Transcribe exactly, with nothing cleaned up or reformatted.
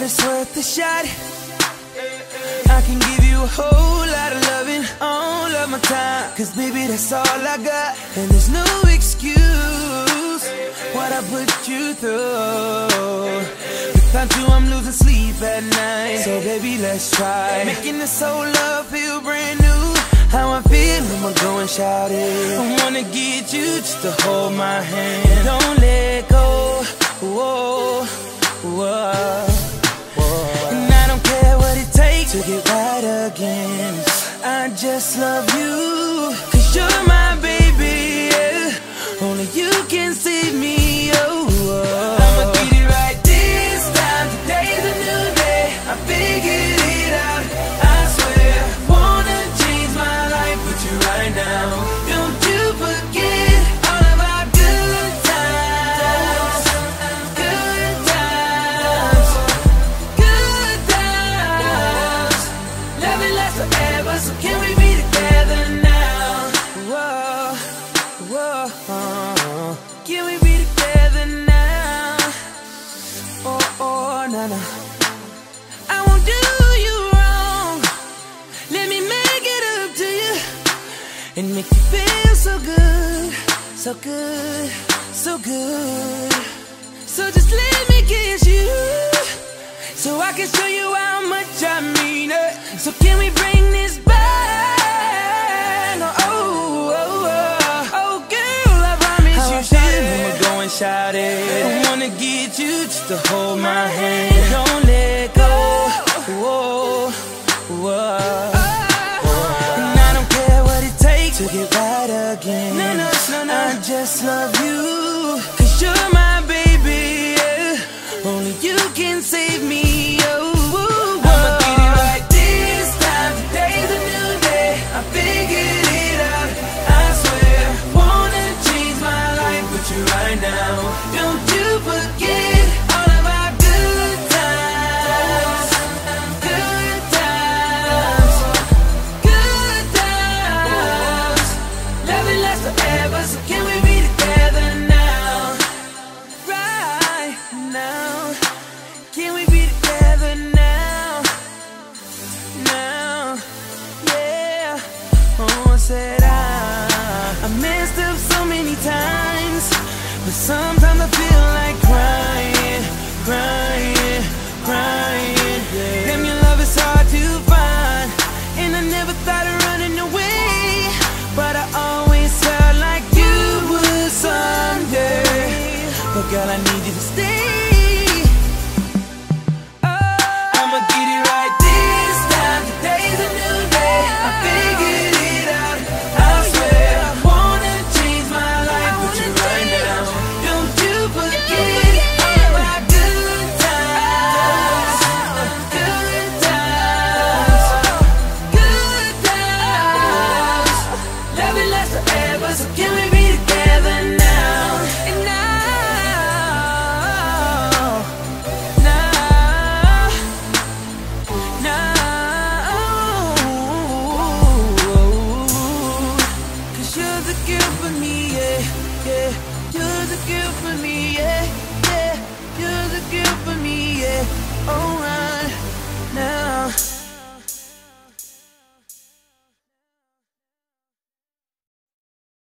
it's worth a shot. I can give you a whole lot of loving, all of my time, cause baby that's all I got. And there's no excuse what I put you through. Without you I'm losing sleep at night. So baby let's try making this whole love feel brand new. How I feel, I'ma go and shout it. I wanna get you just to hold my hand. Don't let go, whoa, whoa. And I don't care what it takes to get right again. I just love you, cause you're my baby, yeah. Only you can save me, oh, oh. I'ma get it right this time. Today's a new day, I figured it out. I swear, wanna change my life with you right now. Don't you forget all of our good times. Good times. Good times. Loving lasts forever, so can we be together now? Whoa, whoa. Can we be together now? Oh, oh, nah, nah. I won't do you wrong. Let me make it up to you and make you feel so good, so good, so good. So just let me kiss you, so I can show you how much I mean it. So can we bring this back? Oh, oh, oh, oh girl, I promise how you should. I'ma go and shout it. I wanna get you just to hold my hand. Don't let go, whoa, whoa. And I don't care what it takes to get right again. No, no, no, no. I just love you, cause you're my baby, yeah. Only you can save me, oh. I'ma get it right this time. Today's a new day, I figured it out. I swear, wanna change my life with you right now. Don't you forget all of our good times. Good times. Good times. Loving lasts forever, so can we be together now? Right now. Can we be together now? Now, yeah. Oh, I said I, I messed up so many times, but sometimes I feel like crying, crying, crying. Yeah. Damn, your love is hard to find, and I never thought of running away, but I always felt like you would someday. But girl, I need you to stay. I'ma get it right this time. Today's a new day, I figured it out. I swear, I wanna change my life with you right now. Don't you forget all of our good times. Good times. Good times. Loving lasts forever, so can we be together now? And now, now, now, cause you're the girl for me, yeah, yeah. You're the girl for me, yeah, yeah. You're the girl for me, yeah. Alright, now.